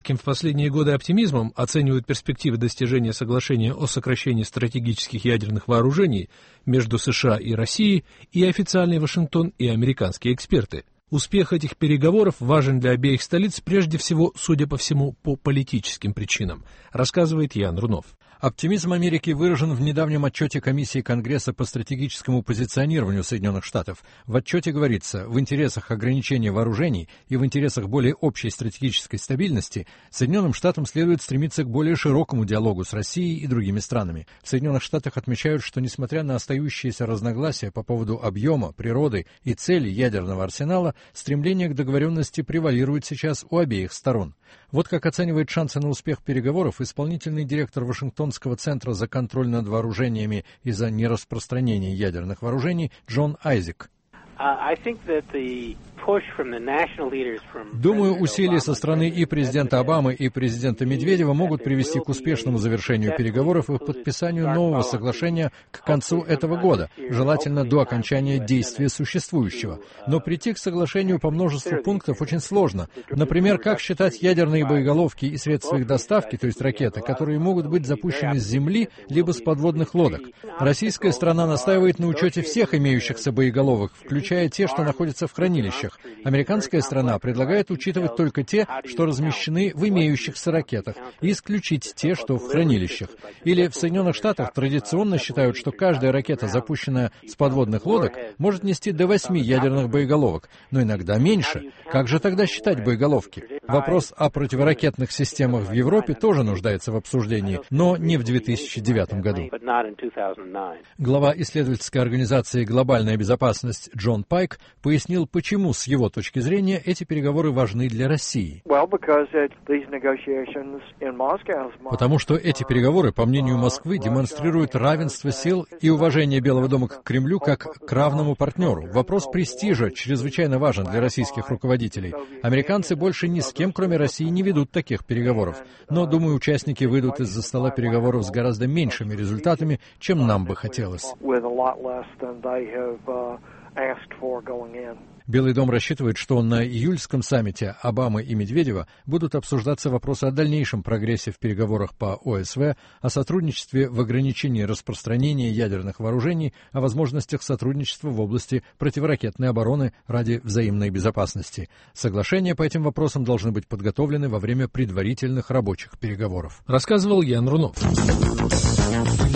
редким в последние годы оптимизмом оценивают перспективы достижения соглашения о сокращении стратегических ядерных вооружений между США и Россией и официальный Вашингтон и американские эксперты. Успех этих переговоров важен для обеих столиц прежде всего, судя по всему, по политическим причинам, рассказывает Ян Рунов. Оптимизм Америки выражен в недавнем отчете Комиссии Конгресса по стратегическому позиционированию Соединенных Штатов. В отчете говорится, в интересах ограничения вооружений и в интересах более общей стратегической стабильности Соединенным Штатам следует стремиться к более широкому диалогу с Россией и другими странами. В Соединенных Штатах отмечают, что несмотря на остающиеся разногласия по поводу объема, природы и цели ядерного арсенала, стремление к договоренности превалирует сейчас у обеих сторон. Вот как оценивает шансы на успех переговоров исполнительный директор Вашингтонского центра за контроль над вооружениями и за нераспространение ядерных вооружений Джон Айзек. Думаю, усилия со стороны и президента Обамы, и президента Медведева могут привести к успешному завершению переговоров и подписанию нового соглашения к концу этого года, желательно до окончания действия существующего. Но прийти к соглашению по множеству пунктов очень сложно. Например, как считать ядерные боеголовки и средства их доставки, то есть ракеты, которые могут быть запущены с земли либо с подводных лодок. Российская сторона настаивает на учете всех имеющихся боеголовок, включая те, что находятся в хранилищах. Американская сторона предлагает учитывать только те, что размещены в имеющихся ракетах, и исключить те, что в хранилищах. Или в Соединенных Штатах традиционно считают, что каждая ракета, запущенная с подводных лодок, может нести до 8 ядерных боеголовок, но иногда меньше. Как же тогда считать боеголовки? Вопрос о противоракетных системах в Европе тоже нуждается в обсуждении, но не в 2009 году. Глава исследовательской организации «Глобальная безопасность» Джон Пайк пояснил, почему, с его точки зрения, эти переговоры важны для России. Потому что эти переговоры, по мнению Москвы, демонстрируют равенство сил и уважение Белого дома к Кремлю как к равному партнеру. Вопрос престижа чрезвычайно важен для российских руководителей. Американцы больше ни с кем, кроме России, не ведут таких переговоров. Но, думаю, участники выйдут из-за стола переговоров с гораздо меньшими результатами, чем нам бы хотелось. Белый дом рассчитывает, что на июльском саммите Обамы и Медведева будут обсуждаться вопросы о дальнейшем прогрессе в переговорах по ОСВ, о сотрудничестве в ограничении распространения ядерных вооружений, о возможностях сотрудничества в области противоракетной обороны ради взаимной безопасности. Соглашения по этим вопросам должны быть подготовлены во время предварительных рабочих переговоров. Рассказывал Ян Рунов.